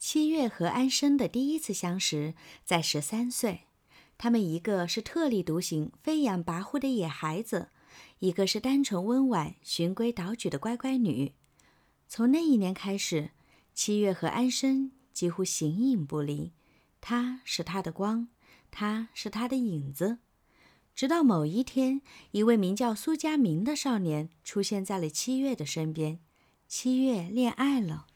七月和安生的第一次相识在13岁，他们一个是特立独行、飞扬跋扈的野孩子，一个是单纯温婉、循规蹈矩的乖乖女。从那一年开始，七月和安生几乎形影不离，他是他的光，他是他的影子。直到某一天，一位名叫苏佳明的少年出现在了七月的身边，七月恋爱了。